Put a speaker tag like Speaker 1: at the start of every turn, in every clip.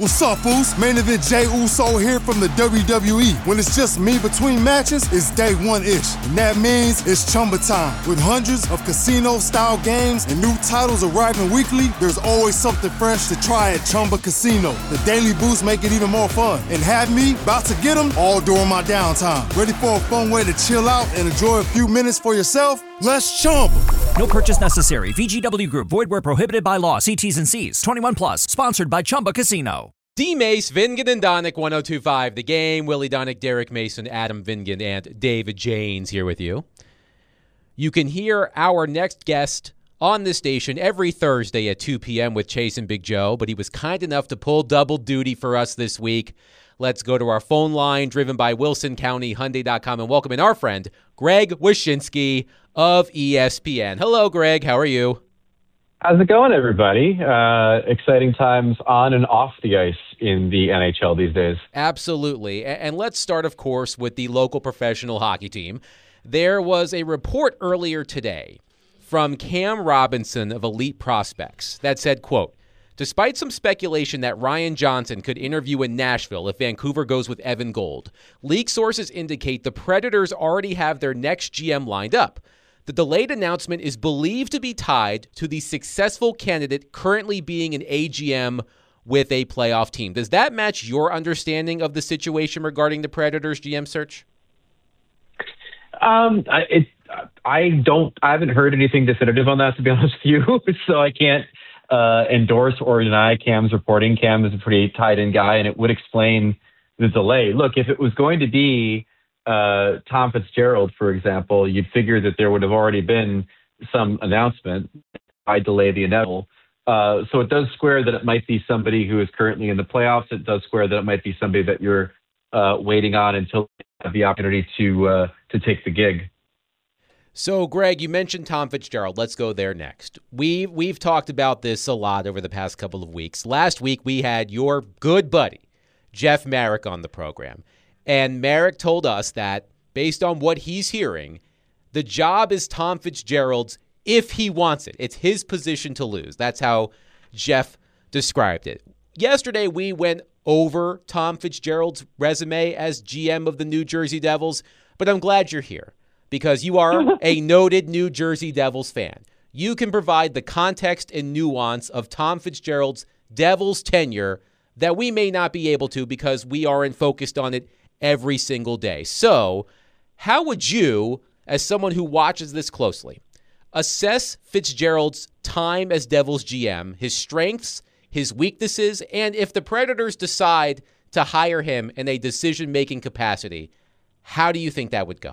Speaker 1: What's up, Oos? Main event Jey Uso here from the WWE. When it's just me between matches, it's day one-ish. And that means it's Chumba time. With hundreds of casino-style games and new titles arriving weekly, there's always something fresh to try at Chumba Casino. The daily boosts make it even more fun. And have me about to get them all during my downtime. Ready for a fun way to chill out and enjoy a few minutes for yourself? Let's Chumba.
Speaker 2: No purchase necessary. VGW Group. Void where prohibited by law. See T's and C's. 21 plus. Sponsored by Chumba Casino.
Speaker 3: D-Mace, Vingan and Donick, 102.5 The Game. Willie Donick, Derek Mason, Adam Vingan, and David Janes here with you. You can hear our next guest on this station every Thursday at 2 p.m. with Chase and Big Joe, but he was kind enough to pull double duty for us this week. Let's go to our phone line, driven by WilsonCountyHyundai.com, and welcome in our friend, Greg Wyshynski of ESPN. Hello, Greg. How are you?
Speaker 4: How's it going, everybody? Exciting times on and off the ice in the NHL these days.
Speaker 3: Absolutely. And let's start, of course, with the local professional hockey team. There was a report earlier today from Cam Robinson of Elite Prospects that said, quote, despite some speculation that Ryan Johnson could interview in Nashville if Vancouver goes with Evan Gold, league sources indicate the Predators already have their next GM lined up. The delayed announcement is believed to be tied to the successful candidate currently being an AGM with a playoff team. Does that match your understanding of the situation regarding the Predators GM search?
Speaker 4: I haven't heard anything definitive on that, to be honest with you. So I can't endorse or deny Cam's reporting. Cam is a pretty tied-in guy, and it would explain the delay. Look, if it was going to be Tom Fitzgerald, for example, you'd figure that there would have already been some announcement. I delay the inevitable. So it does square that it might be somebody who is currently in the playoffs. It does square that it might be somebody that you're waiting on until you have the opportunity to take the gig.
Speaker 3: So, Greg, you mentioned Tom Fitzgerald. Let's go there next. We've talked about this a lot over the past couple of weeks. Last week, we had your good buddy, Jeff Marek, on the program. And Marek told us that, based on what he's hearing, the job is Tom Fitzgerald's if he wants it. It's his position to lose. That's how Jeff described it. Yesterday, we went over Tom Fitzgerald's resume as GM of the New Jersey Devils, but I'm glad you're here because you are a noted New Jersey Devils fan. You can provide the context and nuance of Tom Fitzgerald's Devils tenure that we may not be able to because we aren't focused on it every single day. So, how would you, as someone who watches this closely, assess Fitzgerald's time as Devils GM, his strengths, his weaknesses, and if the Predators decide to hire him in a decision-making capacity, how do you think that would go?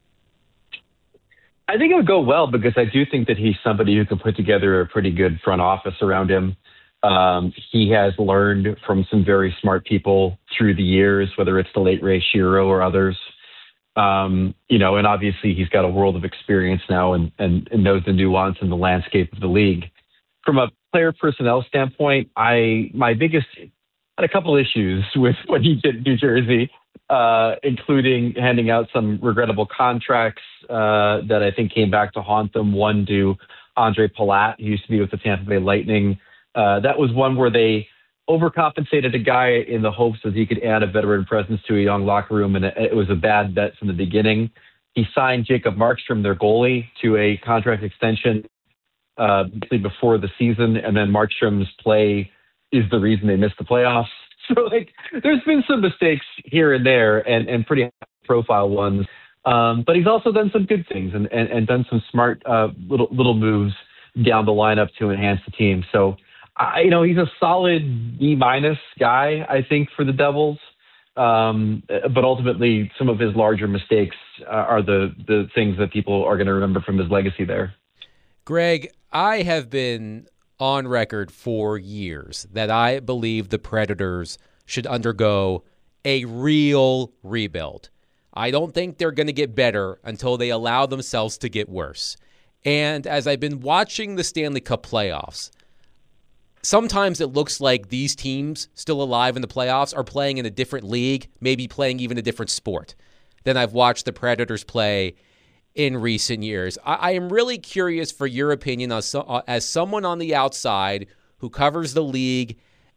Speaker 4: I think it would go well because I do think that he's somebody who can put together a pretty good front office around him. He has learned from some very smart people through the years, whether it's the late Ray Shero or others. And obviously he's got a world of experience now and knows the nuance and the landscape of the league. From a player personnel standpoint, I had a couple issues with what he did in New Jersey, including handing out some regrettable contracts that I think came back to haunt them. One to Andre Palat, who used to be with the Tampa Bay Lightning. That was one where they overcompensated a guy in the hopes that he could add a veteran presence to a young locker room, and it was a bad bet from the beginning. He signed Jacob Markstrom, their goalie, to a contract extension before the season, and then Markstrom's play is the reason they missed the playoffs. So, there's been some mistakes here and there, and pretty high-profile ones. But he's also done some good things and done some smart little moves down the lineup to enhance the team. So, he's a solid B- guy, I think, for the Devils. But ultimately, some of his larger mistakes are the things that people are going to remember from his legacy there.
Speaker 3: Greg, I have been on record for years that I believe the Predators should undergo a real rebuild. I don't think they're going to get better until they allow themselves to get worse. And as I've been watching the Stanley Cup playoffs, sometimes it looks like these teams still alive in the playoffs are playing in a different league, maybe playing even a different sport than I've watched the Predators play in recent years. I am really curious for your opinion as someone on the outside who covers the league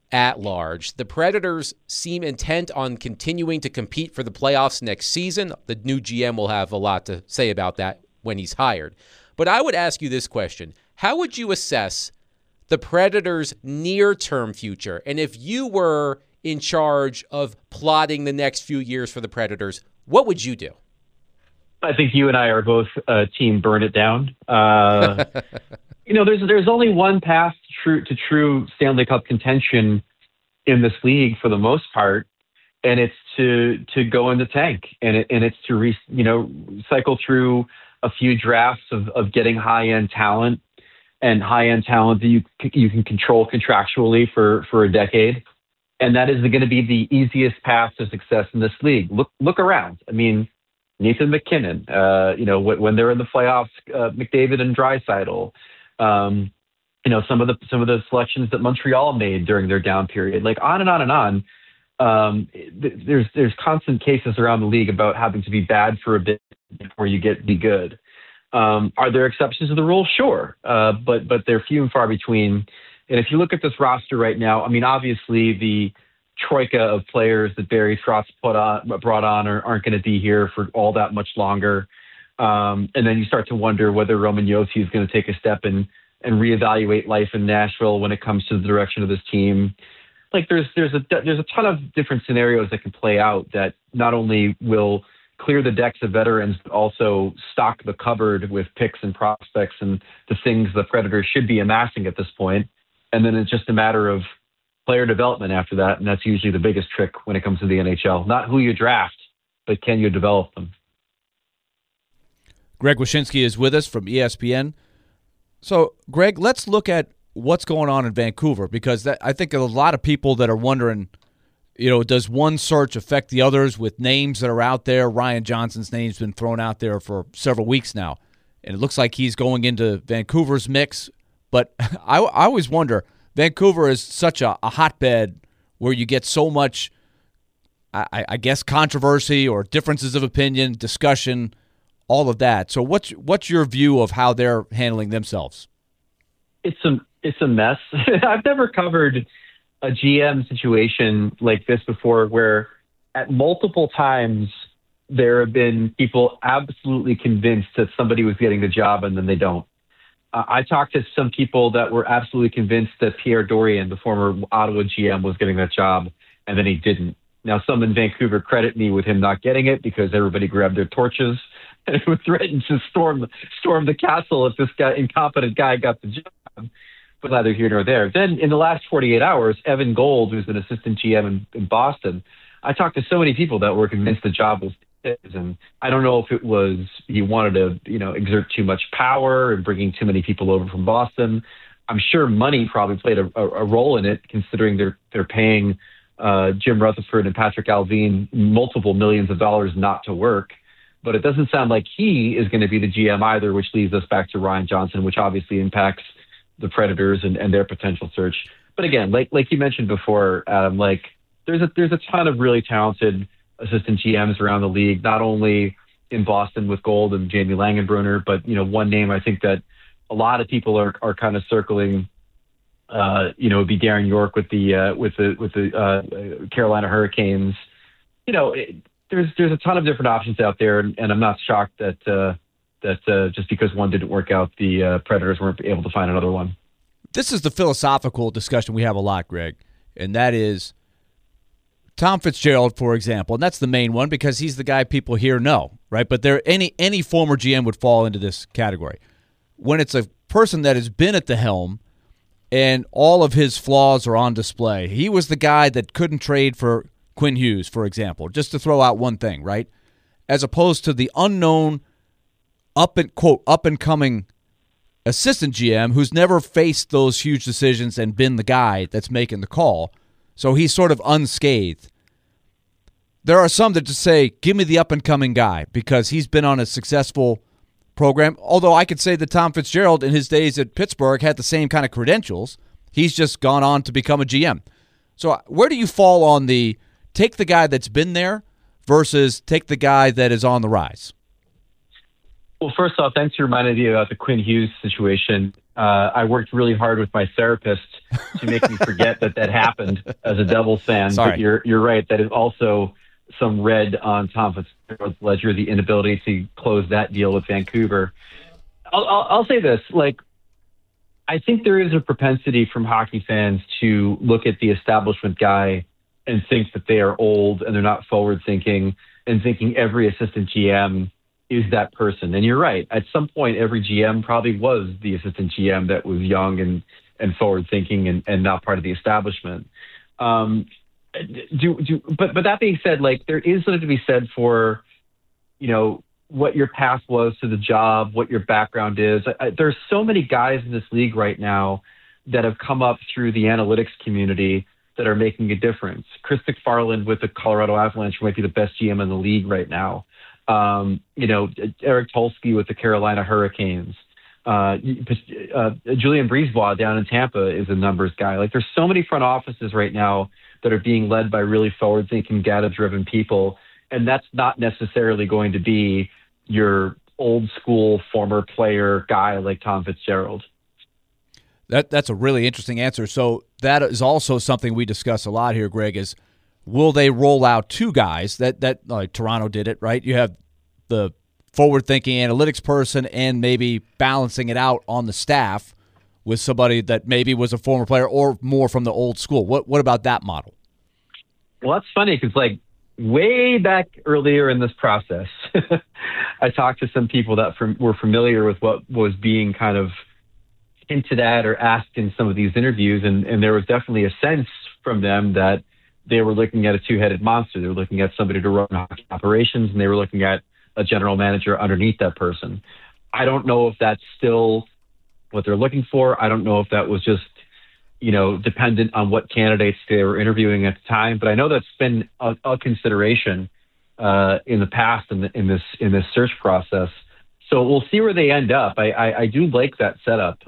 Speaker 3: at large. The Predators seem intent on continuing to compete for the playoffs next season. The new GM will have a lot to say about that when he's hired. But I would ask you this question. How would you assess the Predators' near-term future? And if you were in charge of plotting the next few years for the Predators, what would you do?
Speaker 4: I think you and I are both team burn it down. There's only one path to true Stanley Cup contention in this league for the most part, and it's to go in the tank, and it's to cycle through a few drafts of getting high-end talent and high-end talent that you can control contractually for a decade. And that is going to be the easiest path to success in this league. Look around. I mean, Nathan McKinnon, when they're in the playoffs, McDavid and Draisaitl, some of the selections that Montreal made during their down period, like on and on and on. There's constant cases around the league about having to be bad for a bit before you be good. Are there exceptions to the rule? Sure. But they're few and far between. And if you look at this roster right now, I mean, obviously the troika of players that Barry Trotz brought on aren't going to be here for all that much longer. And then you start to wonder whether Roman Josi is going to take a step and reevaluate life in Nashville when it comes to the direction of this team. Like there's a ton of different scenarios that can play out that not only will clear the decks of veterans, but also stock the cupboard with picks and prospects and the things the Predators should be amassing at this point. And then it's just a matter of player development after that, and that's usually the biggest trick when it comes to the NHL. Not who you draft, but can you develop them?
Speaker 5: Greg Wyshynski is with us from ESPN. So, Greg, let's look at what's going on in Vancouver, because I think a lot of people that are wondering, does one search affect the others with names that are out there? Ryan Johnson's name's been thrown out there for several weeks now, and it looks like he's going into Vancouver's mix. But I always wonder, Vancouver is such a hotbed where you get so much, I guess, controversy or differences of opinion, discussion, all of that. So what's your view of how they're handling themselves?
Speaker 4: It's a mess. I've never covered a GM situation like this before, where at multiple times there have been people absolutely convinced that somebody was getting the job and then they don't. I talked to some people that were absolutely convinced that Pierre Dorian, the former Ottawa GM, was getting that job, and then he didn't. Now, some in Vancouver credit me with him not getting it because everybody grabbed their torches and threatened to storm the castle if this incompetent guy got the job. But neither here nor there. Then in the last 48 hours, Evan Gold, who's an assistant GM in Boston, I talked to so many people that were convinced the job was his. And I don't know if it was he wanted to, exert too much power and bringing too many people over from Boston. I'm sure money probably played a role in it, considering they're paying Jim Rutherford and Patrick Allvin multiple millions of dollars not to work. But it doesn't sound like he is going to be the GM either, which leads us back to Ryan Johnson, which obviously impacts the Predators and their potential search. But again, like you mentioned before, Adam, there's a ton of really talented assistant GMs around the league, not only in Boston with Gold and Jamie Langenbrunner, but one name I think that a lot of people are kind of circling. Would be Darren York with the Carolina Hurricanes. There's a ton of different options out there, and I'm not shocked that just because one didn't work out, the Predators weren't able to find another one.
Speaker 5: This is the philosophical discussion we have a lot, Greg, and that is Tom Fitzgerald, for example, and that's the main one because he's the guy people here know, right? But any former GM would fall into this category. When it's a person that has been at the helm and all of his flaws are on display, he was the guy that couldn't trade for Quinn Hughes, for example, just to throw out one thing, right? As opposed to the unknown up and coming assistant GM who's never faced those huge decisions and been the guy that's making the call. So he's sort of unscathed. There are some that just say, give me the up-and-coming guy because he's been on a successful program. Although I could say that Tom Fitzgerald in his days at Pittsburgh had the same kind of credentials. He's just gone on to become a GM. So where do you fall on the take the guy that's been there versus take the guy that is on the rise?
Speaker 4: Well, first off, thanks for reminding me about the Quinn Hughes situation. I worked really hard with my therapist to make me forget that happened as a Devils fan.
Speaker 5: Sorry.
Speaker 4: But you're right. That is also some red on Tom Fitzgerald's ledger, the inability to close that deal with Vancouver. I'll say this, like, I think there is a propensity from hockey fans to look at the establishment guy and think that they are old and they're not forward thinking, and thinking every assistant GM is that person. And you're right. At some point, every GM probably was the assistant GM that was young and forward thinking and not part of the establishment. But that being said, like, there is something to be said for, you know, what your path was to the job, what your background is. There's so many guys in this league right now that have come up through the analytics community that are making a difference. Chris McFarland with the Colorado Avalanche might be the best GM in the league right now. You know, Eric Tulsky with the Carolina Hurricanes. Julian Brisebois down in Tampa is a numbers guy. Like, there's so many front offices right now that are being led by really forward-thinking, data-driven people, and that's not necessarily going to be your old-school former player guy like Tom Fitzgerald.
Speaker 5: That's a really interesting answer. So that is also something we discuss a lot here, Greg, is will they roll out two guys that like Toronto did it, right? You have the forward-thinking analytics person and maybe balancing it out on the staff with somebody that maybe was a former player or more from the old school. What about that model?
Speaker 4: Well, that's funny because, like, way back earlier in this process, I talked to some people that were familiar with what was being kind of hinted at or asked in some of these interviews, and there was definitely a sense from them that they were looking at a two-headed monster. They were looking at somebody to run hockey operations, and they were looking at a general manager underneath that person. I don't know if that's still what they're looking for. I don't know if that was just, you know, dependent on what candidates they were interviewing at the time. But I know that's been a consideration in the past in this search process. So we'll see where they end up. I do like that setup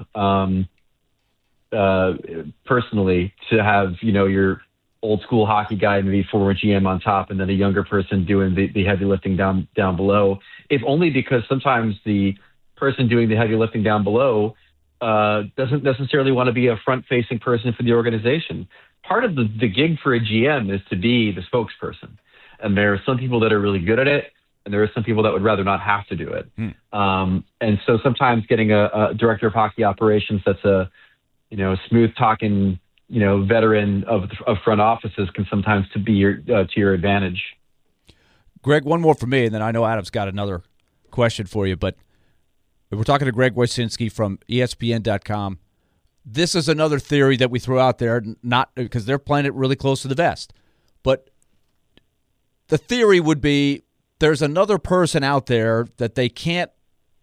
Speaker 4: personally, to have, you know, your old school hockey guy, maybe former GM on top, and then a younger person doing the heavy lifting down below. If only because sometimes the person doing the heavy lifting down below doesn't necessarily want to be a front-facing person for the organization. Part of the gig for a GM is to be the spokesperson. And there are some people that are really good at it, and there are some people that would rather not have to do it. And so sometimes getting a director of hockey operations that's a, you know, smooth-talking, you know, veteran of front offices can sometimes be to your advantage.
Speaker 5: Greg, one more for me, and then I know Adam's got another question for you, but we're talking to Greg Wyszynski from ESPN.com. This is another theory that we throw out there, not because they're playing it really close to the vest, but the theory would be there's another person out there that they can't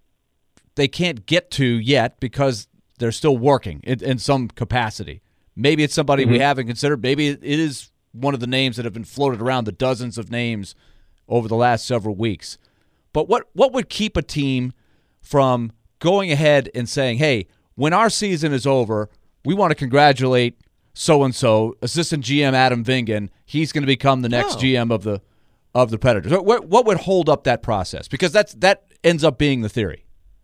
Speaker 5: get to yet because they're still working in some capacity. Maybe it's somebody we haven't considered. Maybe it is one of the names that have been floated around, the dozens of names over the last several weeks. But what would keep a team from going ahead and saying, hey, when our season is over, we want to congratulate so-and-so, assistant GM Adam Vingan. He's going to become the next GM of the Predators. What would hold up that process? Because that ends up being the theory.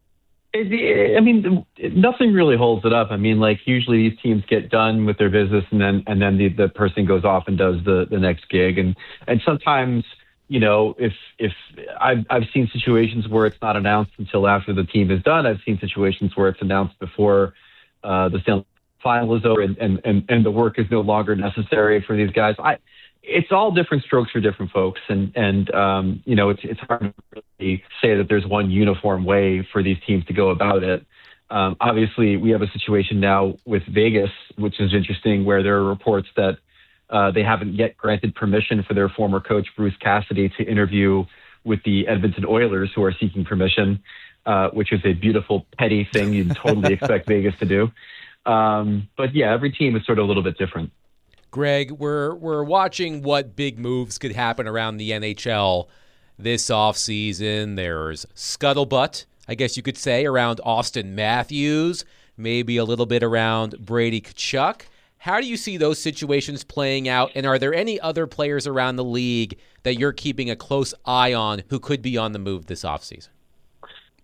Speaker 4: I mean, nothing really holds it up. I mean, like, usually these teams get done with their business, and then the person goes off and does the next gig. And sometimes, you know, if I've seen situations where it's not announced until after the team is done. I've seen situations where it's announced before the Stanley Final is over, and the work is no longer necessary for these guys. It's all different strokes for different folks, and you know, it's hard to really say that there's one uniform way for these teams to go about it. Obviously, we have a situation now with Vegas, which is interesting, where there are reports that they haven't yet granted permission for their former coach, Bruce Cassidy, to interview with the Edmonton Oilers, who are seeking permission, which is a beautiful, petty thing you'd totally expect Vegas to do. But yeah, every team is sort of a little bit different.
Speaker 3: Greg, we're watching what big moves could happen around the NHL this offseason. There's scuttlebutt, I guess you could say, around Auston Matthews, maybe a little bit around Brady Tkachuk. How do you see those situations playing out, and are there any other players around the league that you're keeping a close eye on who could be on the move this offseason?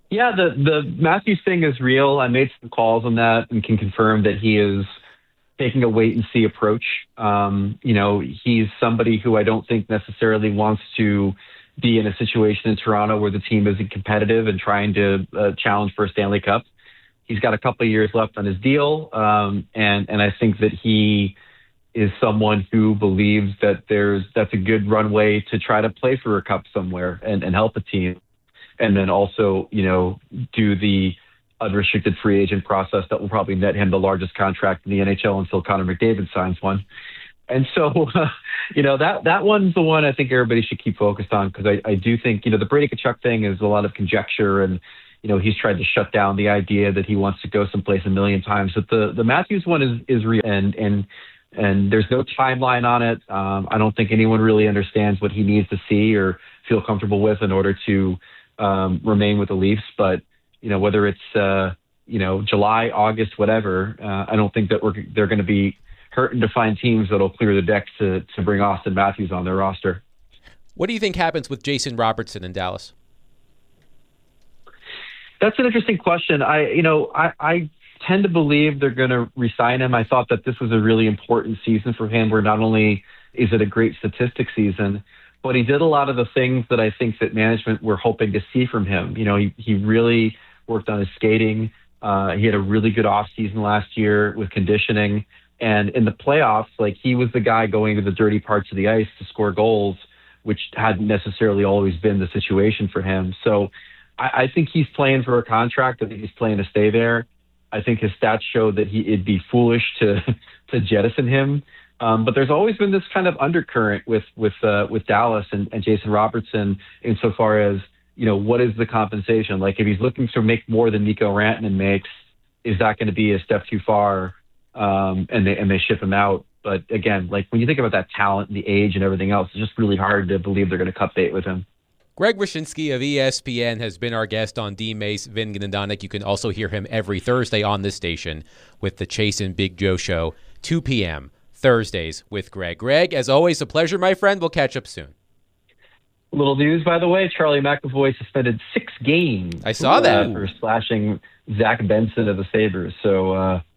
Speaker 4: Yeah, the Matthews thing is real. I made some calls on that and can confirm that he is taking a wait and see approach. He's somebody who I don't think necessarily wants to be in a situation in Toronto where the team isn't competitive and trying to challenge for a Stanley Cup. He's got a couple of years left on his deal, and I think that he is someone who believes that that's a good runway to try to play for a cup somewhere and help a team, and then also do the unrestricted free agent process that will probably net him the largest contract in the NHL until Connor McDavid signs one. And so, that one's the one I think everybody should keep focused on, because I do think, the Brady Tkachuk thing is a lot of conjecture, and, he's tried to shut down the idea that he wants to go someplace a million times. But the Matthews one is real, and there's no timeline on it. I don't think anyone really understands what he needs to see or feel comfortable with in order to remain with the Leafs. But, whether it's, July, August, whatever, I don't think that they're going to be hurting to find teams that'll clear the decks to bring Austin Matthews on their roster.
Speaker 3: What do you think happens with Jason Robertson in Dallas?
Speaker 4: That's an interesting question. I tend to believe they're going to re-sign him. I thought that this was a really important season for him, where not only is it a great statistic season, but he did a lot of the things that I think that management were hoping to see from him. He really worked on his skating. He had a really good offseason last year with conditioning. And in the playoffs, he was the guy going to the dirty parts of the ice to score goals, which hadn't necessarily always been the situation for him. So I think he's playing for a contract. I think he's playing to stay there. I think his stats show that it'd be foolish to jettison him. But there's always been this kind of undercurrent with Dallas and Jason Robertson insofar as, what is the compensation? If he's looking to make more than Mikko Rantanen makes, is that going to be a step too far? And they ship him out. But again, when you think about that talent and the age and everything else, it's just really hard to believe they're going to cut bait with him.
Speaker 3: Greg Wyshynski of ESPN has been our guest on D-Mace, Vingan and Donick. You can also hear him every Thursday on this station with the Chase and Big Joe Show, 2 p.m. Thursdays with Greg. Greg, as always, a pleasure, my friend. We'll catch up soon.
Speaker 4: Little news, by the way, Charlie McAvoy suspended 6 games.
Speaker 3: I saw that.
Speaker 4: For slashing Zach Benson of the Sabres. So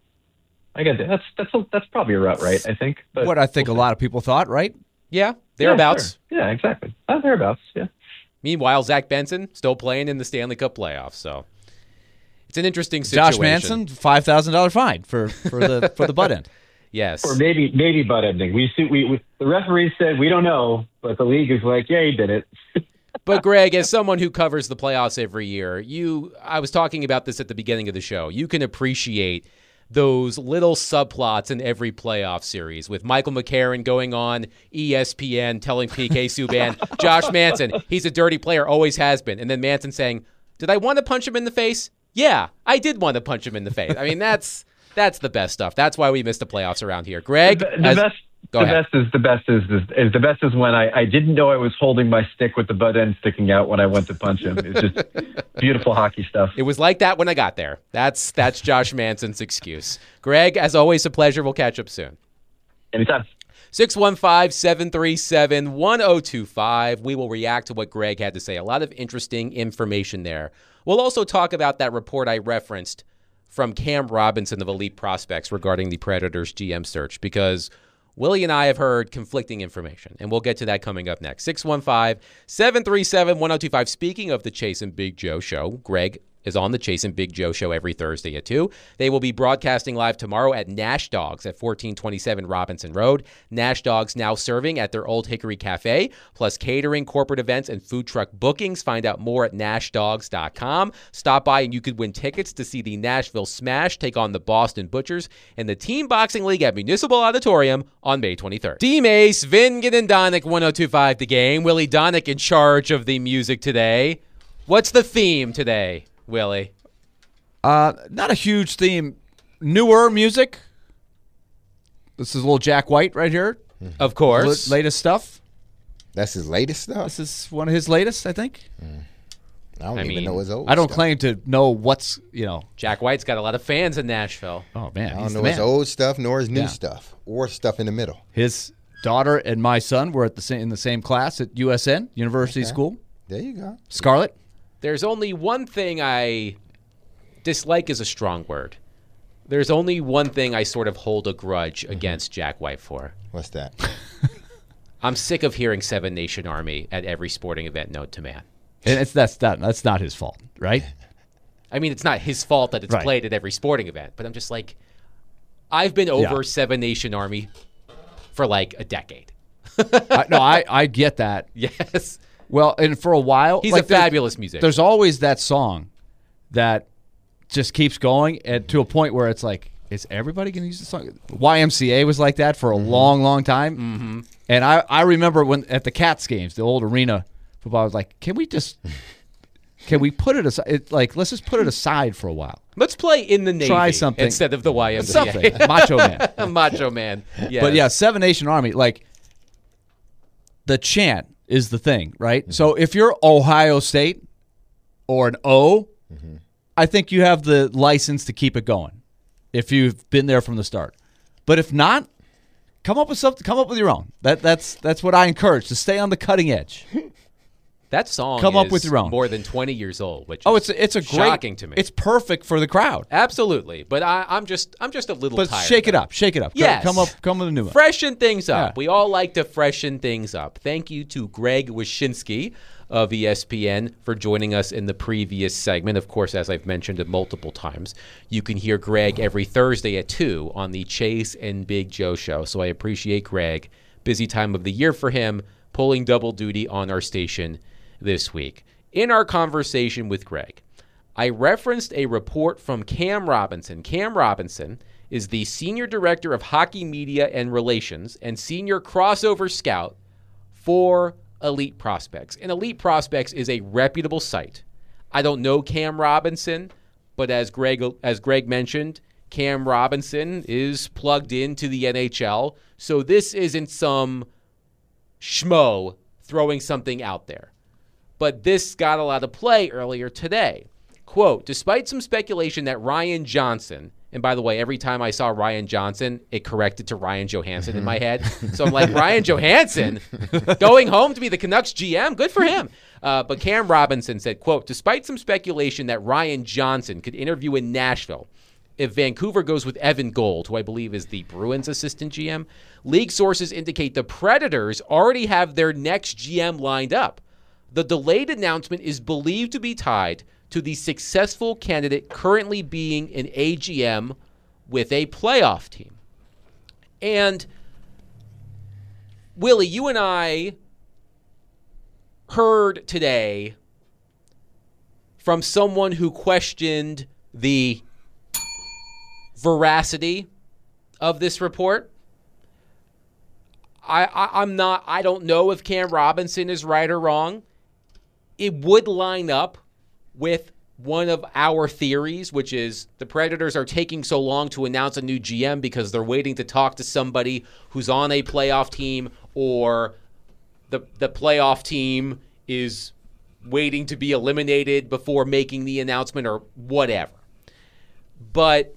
Speaker 4: I got that's probably a route, right? I think. But
Speaker 5: what I think a lot of people thought, right?
Speaker 3: Yeah, thereabouts.
Speaker 4: Yeah, sure. Yeah, exactly. Thereabouts. Yeah.
Speaker 3: Meanwhile, Zach Benson still playing in the Stanley Cup playoffs. So it's an interesting situation.
Speaker 5: Josh Manson, $5,000 fine for the butt end.
Speaker 3: Yes.
Speaker 4: Or maybe butt ending. We the referee said we don't know, but the league is like, yeah, he did it.
Speaker 3: But Greg, as someone who covers the playoffs every year, I was talking about this at the beginning of the show. You can appreciate those little subplots in every playoff series, with Michael McCarron going on ESPN telling PK Subban, Josh Manson, he's a dirty player, always has been. And then Manson saying, did I want to punch him in the face? Yeah, I did want to punch him in the face. I mean, that's the best stuff. That's why we missed the playoffs around here. Greg,
Speaker 4: the best is when I didn't know I was holding my stick with the butt end sticking out when I went to punch him. It's just beautiful hockey stuff.
Speaker 3: It was like that when I got there. That's Josh Manson's excuse. Greg, as always, a pleasure. We'll catch up soon.
Speaker 4: Anytime.
Speaker 3: 615-737-1025. We will react to what Greg had to say. A lot of interesting information there. We'll also talk about that report I referenced from Cam Robinson of Elite Prospects regarding the Predators GM search, because Willie and I have heard conflicting information, and we'll get to that coming up next. 615-737-1025. Speaking of the Chase and Big Joe Show, Greg is on the Chase and Big Joe Show every Thursday at 2. They will be broadcasting live tomorrow at Nash Dogs at 1427 Robinson Road. Nash Dogs now serving at their Old Hickory Cafe, plus catering, corporate events, and food truck bookings. Find out more at NashDogs.com. Stop by and you could win tickets to see the Nashville Smash take on the Boston Butchers in the Team Boxing League at Municipal Auditorium on May 23rd. D-Mace, Vingan and Donick, 1025 The Game. Willie Donick in charge of the music today. What's the theme today, Willie?
Speaker 5: Not a huge theme. Newer music. This is a little Jack White right here.
Speaker 3: Of course.
Speaker 5: Latest stuff.
Speaker 6: That's his latest stuff?
Speaker 5: This is one of his latest, I think.
Speaker 6: I don't even know his old
Speaker 5: I don't
Speaker 6: stuff.
Speaker 5: claim to know what's,
Speaker 3: Jack White's got a lot of fans in Nashville.
Speaker 5: Oh, man.
Speaker 6: I don't know his old stuff nor his new stuff or stuff in the middle.
Speaker 5: His daughter and my son were in the same class at USN, University School.
Speaker 6: There you go.
Speaker 5: Scarlett.
Speaker 3: There's only one thing I dislike is a strong word. There's only one thing I sort of hold a grudge against Jack White for.
Speaker 6: What's that?
Speaker 3: I'm sick of hearing Seven Nation Army at every sporting event known to man.
Speaker 5: And that's not his fault, right?
Speaker 3: I mean, it's not his fault that it's
Speaker 5: Right.
Speaker 3: played at every sporting event, but I'm just like, I've been over Seven Nation Army for like a decade.
Speaker 5: I get that.
Speaker 3: Yes.
Speaker 5: Well, and for a while,
Speaker 3: He's a fabulous musician.
Speaker 5: There's always that song that just keeps going, and to a point where it's like, is everybody going to use the song? YMCA was like that for a long, long time. Mm-hmm. And I remember when at the Cats games, the old arena football, I was like, can we put it aside? Let's just put it aside for a while.
Speaker 3: Let's play In the Navy
Speaker 5: Try something.
Speaker 3: instead of the YMCA.
Speaker 5: Something. Macho Man.
Speaker 3: Macho Man. Yes.
Speaker 5: But yeah, Seven Nation Army, like the chant is the thing, right? Mm-hmm. So if you're Ohio State or an O, I think you have the license to keep it going if you've been there from the start. But if not, come up with something. Come up with your own. That's what I encourage, to stay on the cutting edge.
Speaker 3: That song
Speaker 5: Come up with your own.
Speaker 3: More than 20 years old, which is
Speaker 5: it's a
Speaker 3: shocking
Speaker 5: great,
Speaker 3: to me.
Speaker 5: It's perfect for the crowd.
Speaker 3: Absolutely, but I'm just a little
Speaker 5: But
Speaker 3: tired.
Speaker 5: shake it
Speaker 3: of
Speaker 5: up. Shake it up.
Speaker 3: Yes.
Speaker 5: Come with a new one.
Speaker 3: Freshen things up.
Speaker 5: Yeah.
Speaker 3: We all like to freshen things up. Thank you to Greg Wyshynski of ESPN for joining us in the previous segment. Of course, as I've mentioned it multiple times, you can hear Greg every Thursday at 2 on the Chase and Big Joe show. So I appreciate Greg. Busy time of the year for him, pulling double duty on our station this week. In our conversation with Greg, I referenced a report from Cam Robinson. Cam Robinson is the Senior Director of Hockey Media and Relations and Senior Crossover Scout for Elite Prospects. And Elite Prospects is a reputable site. I don't know Cam Robinson, but as Greg mentioned, Cam Robinson is plugged into the NHL, so this isn't some schmo throwing something out there. But this got a lot of play earlier today. Quote, despite some speculation that Ryan Johnson, and by the way, every time I saw Ryan Johnson, it corrected to Ryan Johansson in my head. So I'm like, Ryan Johansson going home to be the Canucks GM? Good for him. But Cam Robinson said, quote, despite some speculation that Ryan Johnson could interview in Nashville if Vancouver goes with Evan Gold, who I believe is the Bruins assistant GM, league sources indicate the Predators already have their next GM lined up. The delayed announcement is believed to be tied to the successful candidate currently being an AGM with a playoff team. And, Willie, you and I heard today from someone who questioned the veracity of this report. I don't know if Cam Robinson is right or wrong. It would line up with one of our theories, which is the Predators are taking so long to announce a new GM because they're waiting to talk to somebody who's on a playoff team, or the playoff team is waiting to be eliminated before making the announcement or whatever. But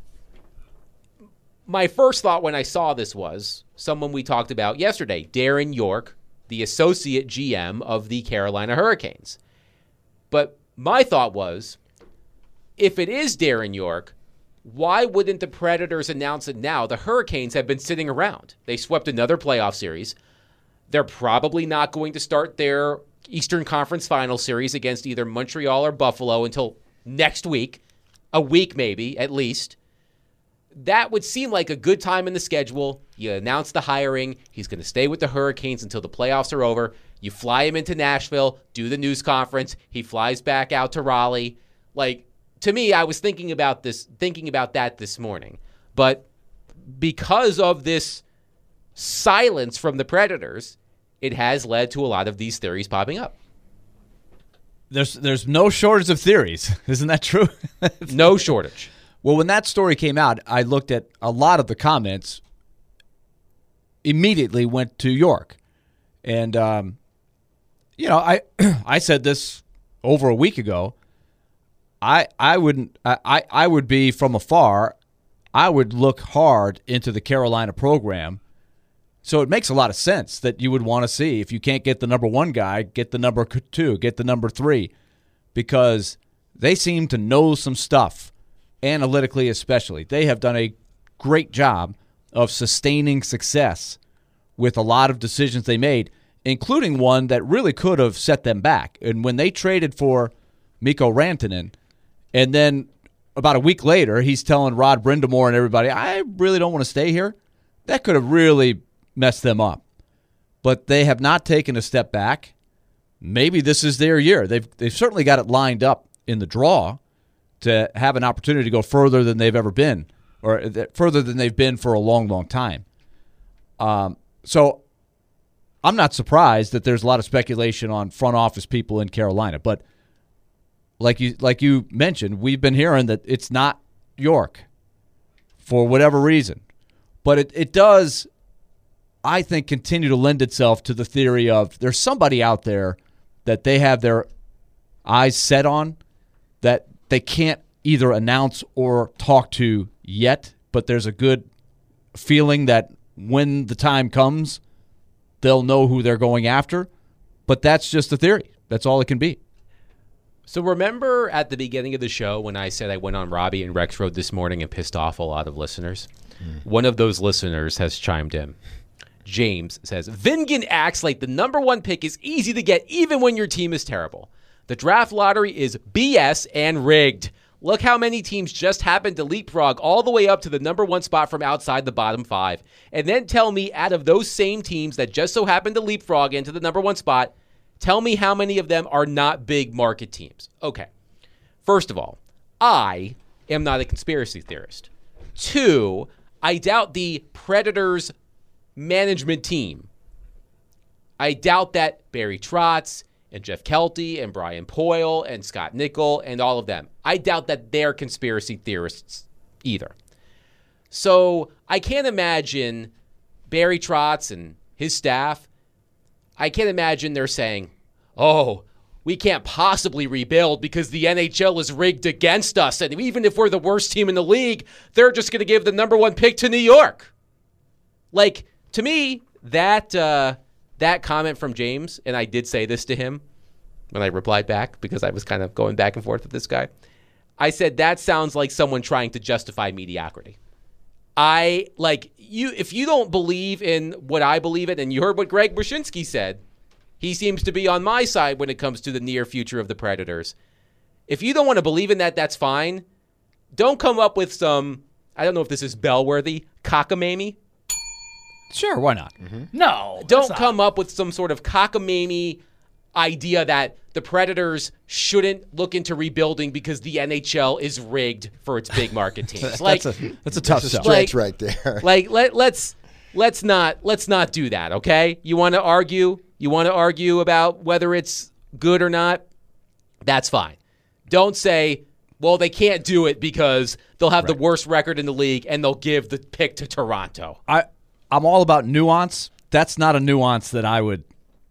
Speaker 3: my first thought when I saw this was someone we talked about yesterday, Darren York, the associate GM of the Carolina Hurricanes. But my thought was, if it is Darren York, why wouldn't the Predators announce it now? The Hurricanes have been sitting around. They swept another playoff series. They're probably not going to start their Eastern Conference Final Series against either Montreal or Buffalo until next week, a week maybe, at least. That would seem like a good time in the schedule. You announce the hiring. He's going to stay with the Hurricanes until the playoffs are over. You fly him into Nashville, do the news conference. He flies back out to Raleigh. Like, to me, I was thinking about that this morning. But because of this silence from the Predators, it has led to a lot of these theories popping up.
Speaker 5: There's no shortage of theories. Isn't that true?
Speaker 3: No shortage.
Speaker 5: Well, when that story came out, I looked at a lot of the comments, immediately went to York. And, I said this over a week ago. I would be from afar. I would look hard into the Carolina program. So it makes a lot of sense that you would want to see, if you can't get the number one guy, get the number two, get the number three. because they seem to know some stuff, analytically especially. They have done a great job of sustaining success with a lot of decisions they made, including one that really could have set them back. And when they traded for Mikko Rantanen, and then about a week later, he's telling Rod Brind'Amour and everybody, I really don't want to stay here, that could have really messed them up. But they have not taken a step back. Maybe this is their year. They've certainly got it lined up in the draw to have an opportunity to go further than they've ever been, or further than they've been for a long, long time. So I'm not surprised that there's a lot of speculation on front office people in Carolina. But like you mentioned, we've been hearing that it's not York for whatever reason. But it does, I think, continue to lend itself to the theory of there's somebody out there that they have their eyes set on that they can't either announce or talk to yet, but there's a good feeling that when the time comes, they'll know who they're going after. But that's just a theory. That's all it can be.
Speaker 3: So remember at the beginning of the show when I said I went on Robbie and Rexroad this morning and pissed off a lot of listeners? One of those listeners has chimed in. James says, Vingan acts like the number one pick is easy to get even when your team is terrible. The draft lottery is BS and rigged. Look how many teams just happened to leapfrog all the way up to the number one spot from outside the bottom 5. And then tell me, out of those same teams that just so happened to leapfrog into the number one spot, tell me how many of them are not big market teams. Okay. First of all, I am not a conspiracy theorist. 2, I doubt the Predators management team. I doubt that Barry Trotz and Jeff Kelty and Brian Poyle and Scott Nickel and all of them, I doubt that they're conspiracy theorists either. So I can't imagine Barry Trotz and his staff, I can't imagine they're saying, oh, we can't possibly rebuild because the NHL is rigged against us. And even if we're the worst team in the league, they're just going to give the number one pick to New York. Like, to me, that comment from James, and I did say this to him when I replied back because I was kind of going back and forth with this guy. I said, that sounds like someone trying to justify mediocrity. If you don't believe in what I believe in, and you heard what Greg Wyshynski said, he seems to be on my side when it comes to the near future of the Predators. If you don't want to believe in that, that's fine. Don't come up with some, I don't know if this is bell-worthy, cockamamie.
Speaker 5: Sure, why not?
Speaker 7: Mm-hmm. No.
Speaker 3: Don't come up with some sort of cockamamie idea that the Predators shouldn't look into rebuilding because the NHL is rigged for its big market teams.
Speaker 5: That's a tough sell.
Speaker 6: Stretch right there.
Speaker 3: Let's not do that, okay? You want to argue about whether it's good or not? That's fine. Don't say, well, they can't do it because they'll have the worst record in the league and they'll give the pick to Toronto.
Speaker 5: I'm all about nuance. That's not a nuance that I would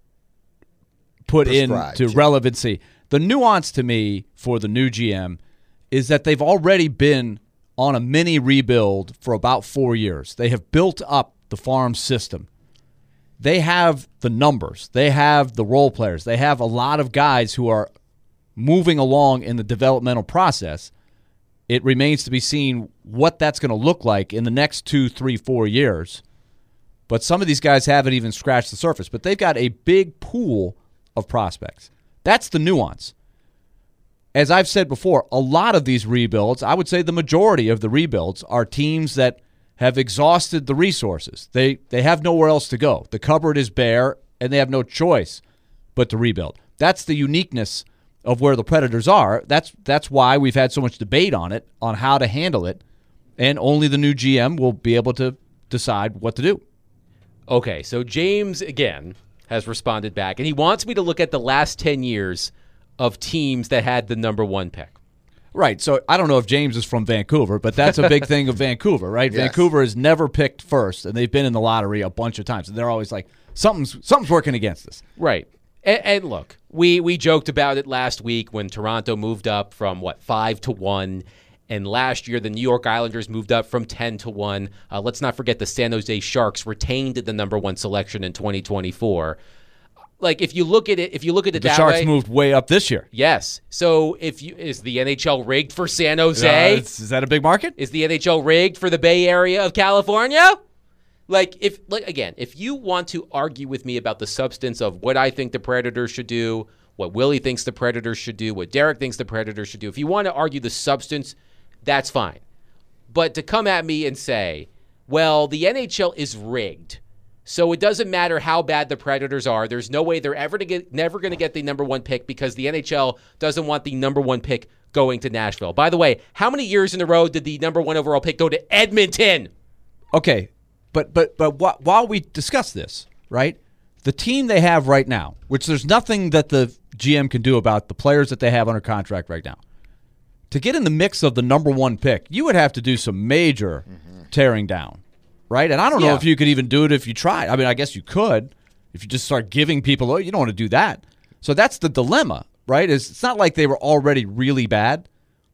Speaker 5: put into relevancy. The nuance to me for the new GM is that they've already been on a mini rebuild for about 4 years. They have built up the farm system. They have the numbers. They have the role players. They have a lot of guys who are moving along in the developmental process. It remains to be seen what that's going to look like in the next 2, 3, 4 years. But some of these guys haven't even scratched the surface. But they've got a big pool of prospects. That's the nuance. As I've said before, a lot of these rebuilds, I would say the majority of the rebuilds, are teams that have exhausted the resources. They have nowhere else to go. The cupboard is bare, and they have no choice but to rebuild. That's the uniqueness of where the Predators are. That's why we've had so much debate on it, on how to handle it, and only the new GM will be able to decide what to do.
Speaker 3: Okay, so James, again, has responded back, and he wants me to look at the last 10 years of teams that had the number one pick.
Speaker 5: Right, so I don't know if James is from Vancouver, but that's a big thing of Vancouver, right?
Speaker 6: Yes.
Speaker 5: Vancouver has never picked first, and they've been in the lottery a bunch of times, and they're always like, something's working against us.
Speaker 3: Right. And look, we joked about it last week when Toronto moved up from, 5-1, and last year the New York Islanders moved up from 10-1. Let's not forget the San Jose Sharks retained the number one selection in 2024. Like if you look at it
Speaker 5: The
Speaker 3: that
Speaker 5: Sharks
Speaker 3: way,
Speaker 5: moved way up this year.
Speaker 3: yes. So is the NHL rigged for San Jose?
Speaker 5: Is that a big market?
Speaker 3: Is the NHL rigged for the Bay Area of California? If you want to argue with me about the substance of what I think the Predators should do, what Willie thinks the Predators should do, what Derek thinks the Predators should do, if you want to argue the substance, that's fine. But to come at me and say, well, the NHL is rigged, so it doesn't matter how bad the Predators are, there's no way they're never going to get the number one pick because the NHL doesn't want the number one pick going to Nashville. By the way, how many years in a row did the number one overall pick go to Edmonton?
Speaker 5: Okay, but while we discuss this, right, the team they have right now, which there's nothing that the GM can do about the players that they have under contract right now, to get in the mix of the number one pick, you would have to do some major tearing down, right? And I don't know if you could even do it if you tried. I mean, I guess you could if you just start giving people, you don't want to do that. So that's the dilemma, right? It's not like they were already really bad.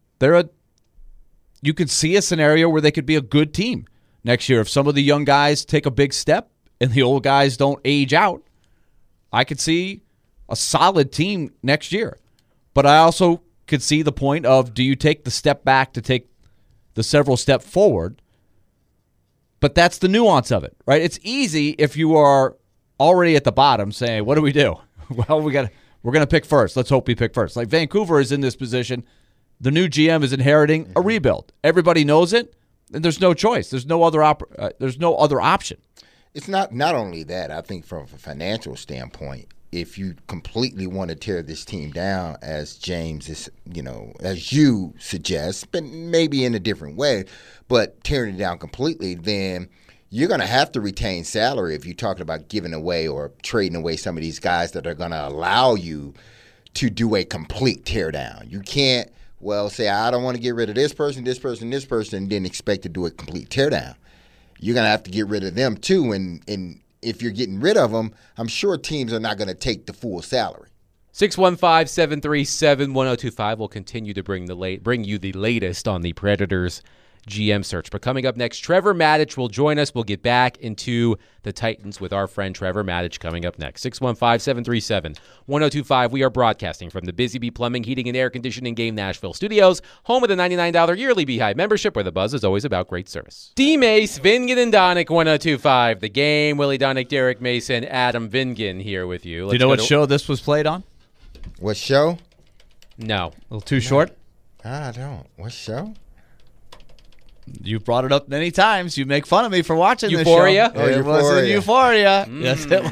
Speaker 5: You could see a scenario where they could be a good team next year. If some of the young guys take a big step and the old guys don't age out, I could see a solid team next year. But I also could see the point of, do you take the step back to take the several step forward? But that's the nuance of it, right? It's easy if you are already at the bottom saying, what do we do? Well, we're going to pick first. Let's hope we pick first. Like Vancouver is in this position. The new GM is inheriting a rebuild. Everybody knows it, and there's no choice. There's no other option.
Speaker 7: It's not only that. I think from a financial standpoint, if you completely want to tear this team down, as James is, as you suggest, but maybe in a different way, but tearing it down completely, then you're going to have to retain salary if you're talking about giving away or trading away some of these guys that are going to allow you to do a complete teardown. You can't, say, I don't want to get rid of this person, and then expect to do a complete teardown. You're going to have to get rid of them too, and if you're getting rid of them, I'm sure teams are not going to take the full salary.
Speaker 3: 615-737-1025 will continue to bring you the latest on the Predators GM search. But coming up next, Trevor Maddich will join us. We'll get back into the Titans with our friend Trevor Maddich coming up next. 615-737-1025. We are broadcasting from the Busy Bee Plumbing, Heating, and Air Conditioning Game Nashville studios, home of the $99 yearly Beehive membership, where the buzz is always about great service. D-Mace, Vingan, and Donick, 1025. The Game, Willie Donick, Derek Mason, Adam Vingan here with you.
Speaker 5: Do you know what show this was played on?
Speaker 7: What show?
Speaker 3: No.
Speaker 5: A little too short?
Speaker 7: I don't. What show?
Speaker 5: You've brought it up many times. You make fun of me for watching
Speaker 3: Euphoria?
Speaker 5: this show. It was in Euphoria. Yes, it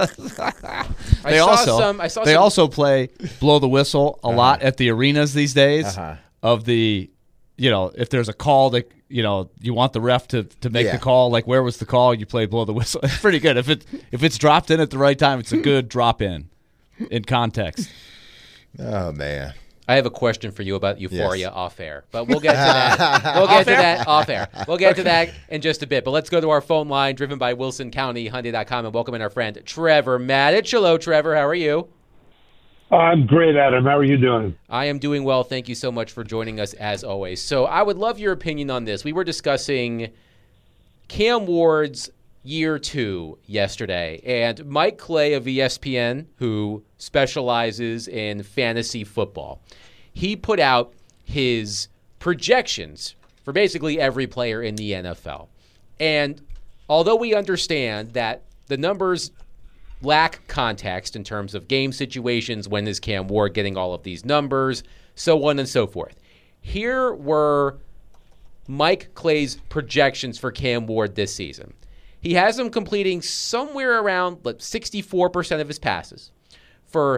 Speaker 5: was. They also play Blow the Whistle a lot at the arenas these days. Of the, if there's a call that, you want the ref to make the call, like where was the call? You play Blow the Whistle. It's pretty good. If it's dropped in at the right time, it's a good drop in context.
Speaker 7: Oh, man.
Speaker 3: I have a question for you about Euphoria off air, but we'll get to that. We'll get to that off air. We'll get to that in just a bit. But let's go to our phone line, driven by WilsonCountyHyundai.com, and welcome in our friend Trevor Maddich. Hello, Trevor. How are you?
Speaker 8: I'm great, Adam. How are you doing?
Speaker 3: I am doing well. Thank you so much for joining us, as always. So I would love your opinion on this. We were discussing Cam Ward's year 2 yesterday, and Mike Clay of ESPN, who specializes in fantasy football, he put out his projections for basically every player in the NFL. And although we understand that the numbers lack context in terms of game situations, when is Cam Ward getting all of these numbers, so on and so forth, here were Mike Clay's projections for Cam Ward this season. He has him completing somewhere around 64% of his passes for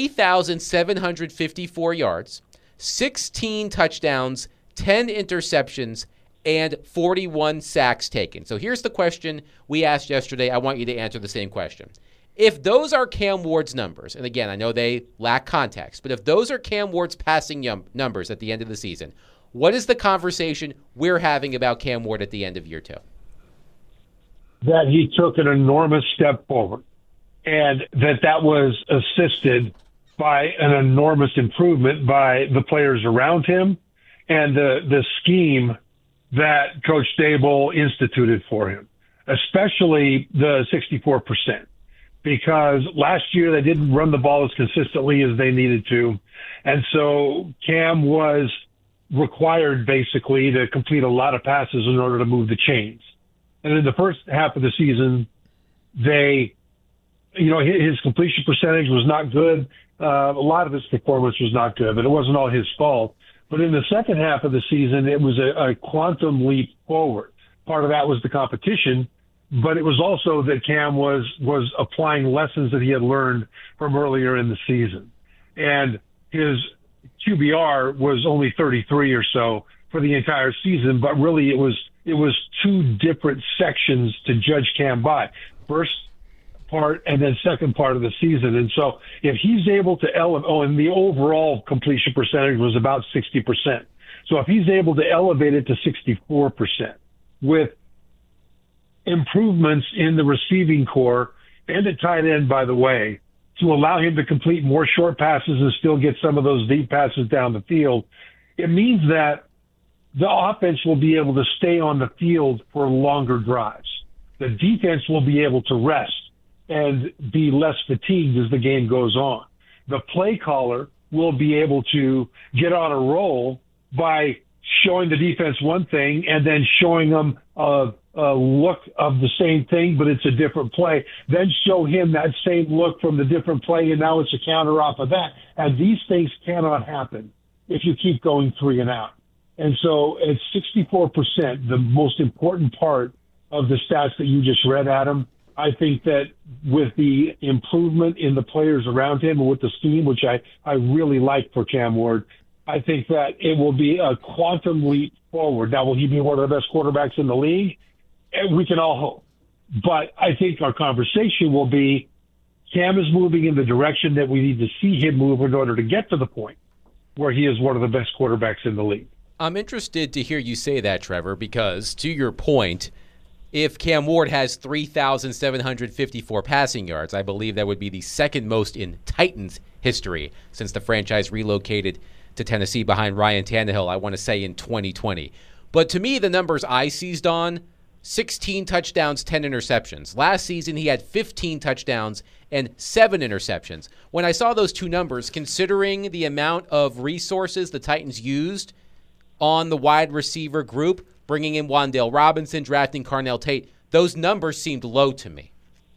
Speaker 3: 3,754 yards, 16 touchdowns, 10 interceptions, and 41 sacks taken. So here's the question we asked yesterday. I want you to answer the same question. If those are Cam Ward's numbers, and again, I know they lack context, but if those are Cam Ward's passing numbers at the end of the season, what is the conversation we're having about Cam Ward at the end of year 2?
Speaker 8: That he took an enormous step forward, and that was assisted by an enormous improvement by the players around him and the scheme that Coach Dable instituted for him, especially the 64%. because last year they didn't run the ball as consistently as they needed to. And so Cam was required basically to complete a lot of passes in order to move the chains. And in the first half of the season, his completion percentage was not good. A lot of his performance was not good, but it wasn't all his fault. But in the second half of the season, it was a quantum leap forward. Part of that was the competition, but it was also that Cam was applying lessons that he had learned from earlier in the season. And his QBR was only 33 or so for the entire season, but really it was two different sections to judge Cam by. First part and then second part of the season. And so if he's able to and the overall completion percentage was about 60%. So if he's able to elevate it to 64% with improvements in the receiving core and at tight end, by the way, to allow him to complete more short passes and still get some of those deep passes down the field, it means that the offense will be able to stay on the field for longer drives. The defense will be able to rest and be less fatigued as the game goes on. The play caller will be able to get on a roll by showing the defense one thing and then showing them a look of the same thing, but it's a different play. Then show him that same look from the different play, and now it's a counter off of that. And these things cannot happen if you keep going 3 and out. And so at 64%, the most important part of the stats that you just read, Adam, I think that with the improvement in the players around him and with the scheme, which I really like for Cam Ward, I think that it will be a quantum leap forward. Now, will he be one of the best quarterbacks in the league? We can all hope. But I think our conversation will be Cam is moving in the direction that we need to see him move in order to get to the point where he is one of the best quarterbacks in the league.
Speaker 3: I'm interested to hear you say that, Trevor, because to your point, if Cam Ward has 3,754 passing yards, I believe that would be the second most in Titans history since the franchise relocated to Tennessee behind Ryan Tannehill, I want to say in 2020. But to me, the numbers I seized on, 16 touchdowns, 10 interceptions. Last season, he had 15 touchdowns and 7 interceptions. When I saw those two numbers, considering the amount of resources the Titans used on the wide receiver group, bringing in Wan'Dale Robinson, drafting Carnell Tate, those numbers seemed low to me.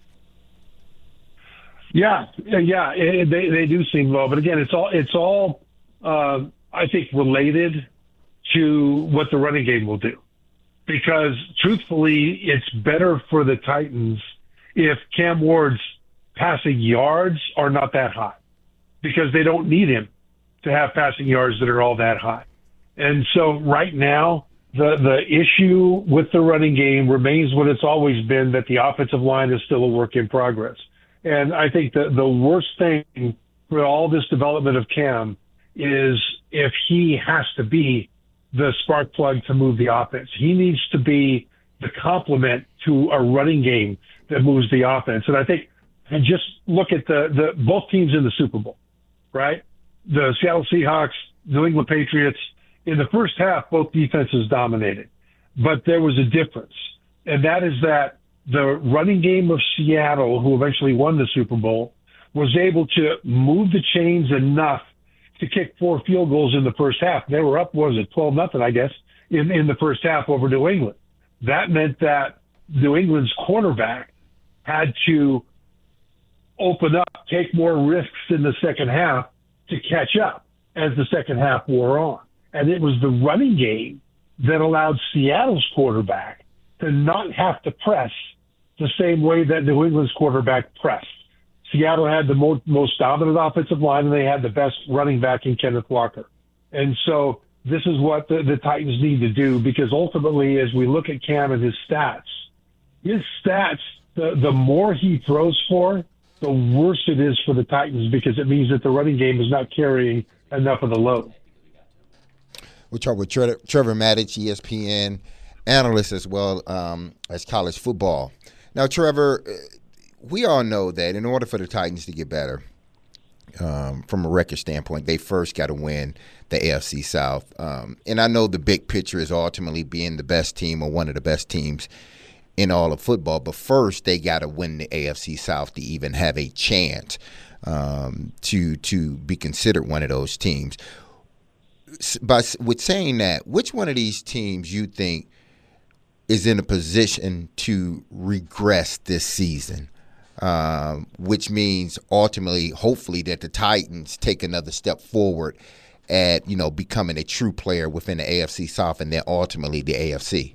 Speaker 8: Yeah, they do seem low. But again, it's all I think related to what the running game will do. Because truthfully, it's better for the Titans if Cam Ward's passing yards are not that high, because they don't need him to have passing yards that are all that high. And so right now, the issue with the running game remains what it's always been, that the offensive line is still a work in progress. And I think that the worst thing for all this development of Cam is if he has to be the spark plug to move the offense. He needs to be the complement to a running game that moves the offense. And I think, and just look at the both teams in the Super Bowl, right? The Seattle Seahawks, New England Patriots. In the first half, both defenses dominated, but there was a difference. And that is that the running game of Seattle, who eventually won the Super Bowl, was able to move the chains enough to kick 4 field goals in the first half. They were up, 12-0, I guess, in the first half over New England. That meant that New England's cornerback had to open up, take more risks in the second half to catch up as the second half wore on. And it was the running game that allowed Seattle's quarterback to not have to press the same way that New England's quarterback pressed. Seattle had the most dominant offensive line, and they had the best running back in Kenneth Walker. And so this is what the Titans need to do, because ultimately, as we look at Cam and his stats, the more he throws for, the worse it is for the Titans, because it means that the running game is not carrying enough of the load.
Speaker 7: We'll talk with Trevor Matich, ESPN analyst as well as college football. Now, Trevor, we all know that in order for the Titans to get better, from a record standpoint, they first got to win the AFC South. And I know the big picture is ultimately being the best team or one of the best teams in all of football. But first, they got to win the AFC South to even have a chance to be considered one of those teams. With saying that, which one of these teams you think is in a position to regress this season? Which means ultimately, hopefully, that the Titans take another step forward at, becoming a true player within the AFC South and then ultimately the AFC.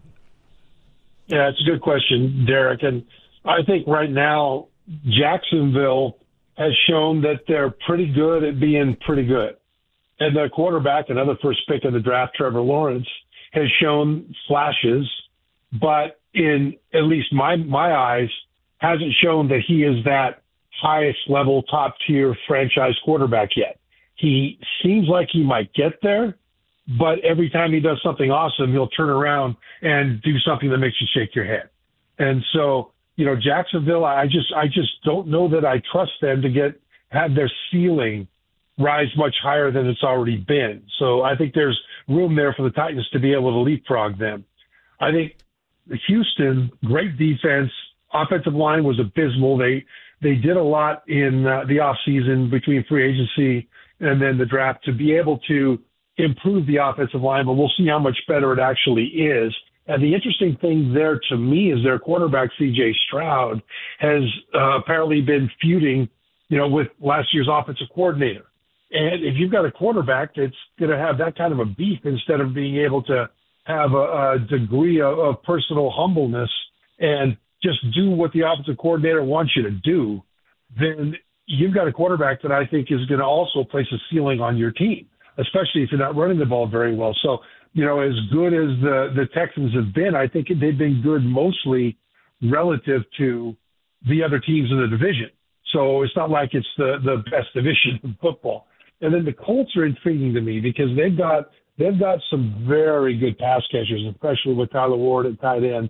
Speaker 8: Yeah, it's a good question, Derek. And I think right now, Jacksonville has shown that they're pretty good at being pretty good. And their quarterback, another first pick of the draft, Trevor Lawrence, has shown flashes, but in at least my eyes, hasn't shown that he is that highest level, top tier franchise quarterback yet. He seems like he might get there, but every time he does something awesome, he'll turn around and do something that makes you shake your head. And so, Jacksonville, I just don't know that I trust them to have their ceiling rise much higher than it's already been. So I think there's room there for the Titans to be able to leapfrog them. I think Houston, great defense. Offensive line was abysmal. They did a lot in the offseason between free agency and then the draft to be able to improve the offensive line, but we'll see how much better it actually is. And the interesting thing there to me is their quarterback, C.J. Stroud, has apparently been feuding, with last year's offensive coordinator. And if you've got a quarterback that's going to have that kind of a beef instead of being able to have a degree of personal humbleness and just do what the offensive coordinator wants you to do, then you've got a quarterback that I think is going to also place a ceiling on your team, especially if you're not running the ball very well. So, as good as the Texans have been, I think they've been good mostly relative to the other teams in the division. So it's not like it's the best division in football. And then the Colts are intriguing to me because they've got some very good pass catchers, especially with Tyler Ward at tight end,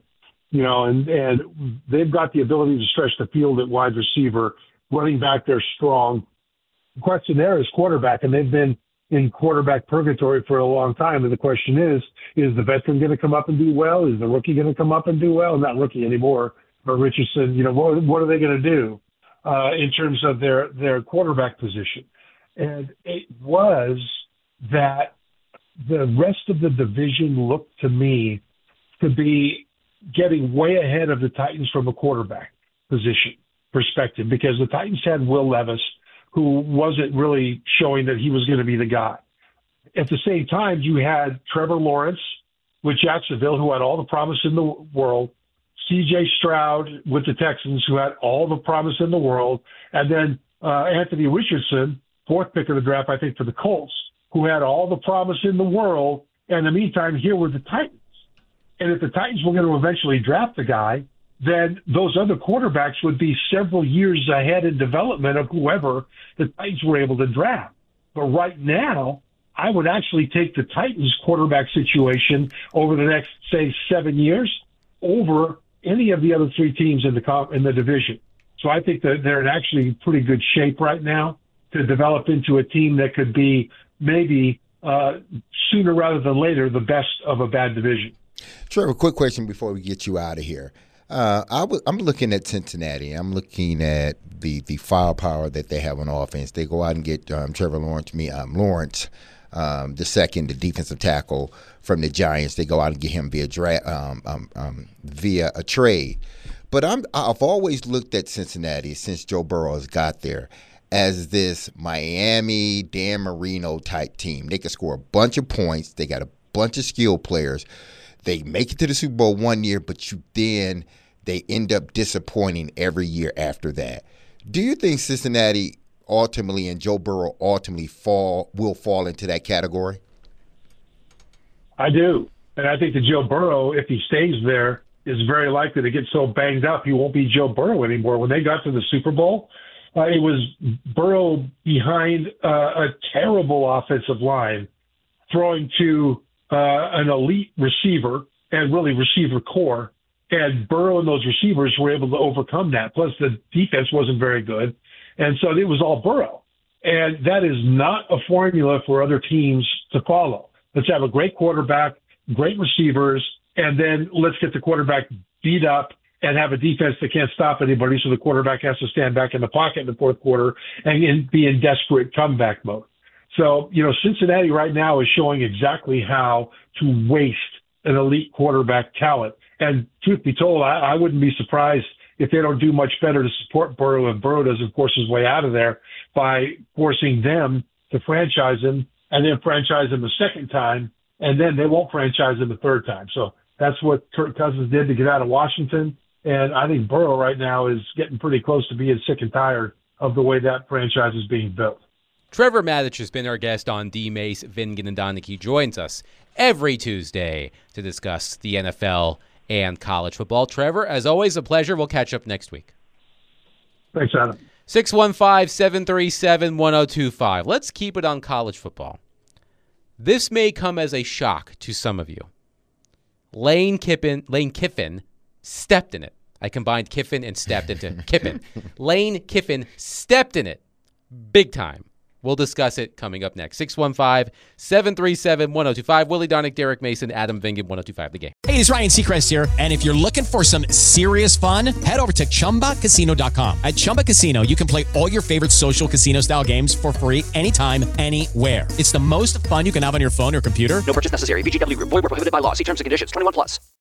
Speaker 8: and they've got the ability to stretch the field at wide receiver. Running back, they're strong. The question there is quarterback, and they've been in quarterback purgatory for a long time. And the question is the veteran going to come up and do well? Is the rookie going to come up and do well? Not rookie anymore, but Richardson, what are they going to do in terms of their quarterback position? And it was that the rest of the division looked to me to be getting way ahead of the Titans from a quarterback position perspective, because the Titans had Will Levis, who wasn't really showing that he was going to be the guy. At the same time, you had Trevor Lawrence with Jacksonville, who had all the promise in the world, C.J. Stroud with the Texans, who had all the promise in the world, and then Anthony Richardson, fourth pick of the draft, I think, for the Colts, who had all the promise in the world. And in the meantime, here were the Titans. And if the Titans were going to eventually draft the guy, then those other quarterbacks would be several years ahead in development of whoever the Titans were able to draft. But right now, I would actually take the Titans quarterback situation over the next, say, 7 years over any of the other three teams in the division. So I think that they're in actually pretty good shape right now to develop into a team that could be maybe sooner rather than later the best of a bad division.
Speaker 7: Trevor, quick question before we get you out of here. I'm looking at Cincinnati. I'm looking at the firepower that they have on offense. They go out and get Trevor Lawrence, the second, the defensive tackle from the Giants. They go out and get him via a trade. But I've always looked at Cincinnati since Joe Burrow has got there as this Miami, Dan Marino type team. They can score a bunch of points. They got a bunch of skilled players. They make it to the Super Bowl one year, but then they end up disappointing every year after that. Do you think Cincinnati ultimately and Joe Burrow ultimately will fall into that category?
Speaker 8: I do. And I think that Joe Burrow, if he stays there, is very likely to get so banged up he won't be Joe Burrow anymore. When they got to the Super Bowl, it was Burrow behind a terrible offensive line, throwing to an elite receiver and really receiver core. And Burrow and those receivers were able to overcome that. Plus, the defense wasn't very good. And so it was all Burrow. And that is not a formula for other teams to follow. Let's have a great quarterback, great receivers, and then let's get the quarterback beat up and have a defense that can't stop anybody, so the quarterback has to stand back in the pocket in the fourth quarter and be in desperate comeback mode. So, Cincinnati right now is showing exactly how to waste an elite quarterback talent. And truth be told, I wouldn't be surprised if they don't do much better to support Burrow if Burrow doesn't force his way out of there by forcing them to franchise him and then franchise him a second time, and then they won't franchise him a third time. So that's what Kirk Cousins did to get out of Washington. And I think Burrow right now is getting pretty close to being sick and tired of the way that franchise is being built.
Speaker 3: Trevor Matich has been our guest on D-Mace, Vingan, and Donick. He joins us every Tuesday to discuss the NFL and college football. Trevor, as always, a pleasure. We'll catch up next week.
Speaker 8: Thanks, Adam.
Speaker 3: 615-737-1025. Let's keep it on college football. This may come as a shock to some of you. Lane Kiffin stepped in it. I combined Kiffin and stepped into Kiffin. Lane Kiffin stepped in it big time. We'll discuss it coming up next. 615-737-1025. Willie Donick, Derek Mason, Adam Vingan, 1025 The Game.
Speaker 9: Hey, it's Ryan Seacrest here. And if you're looking for some serious fun, head over to ChumbaCasino.com. At Chumba Casino, you can play all your favorite social casino-style games for free anytime, anywhere. It's the most fun you can have on your phone or computer.
Speaker 2: No purchase necessary. VGW Group. Void where prohibited by law. See terms and conditions. 21+.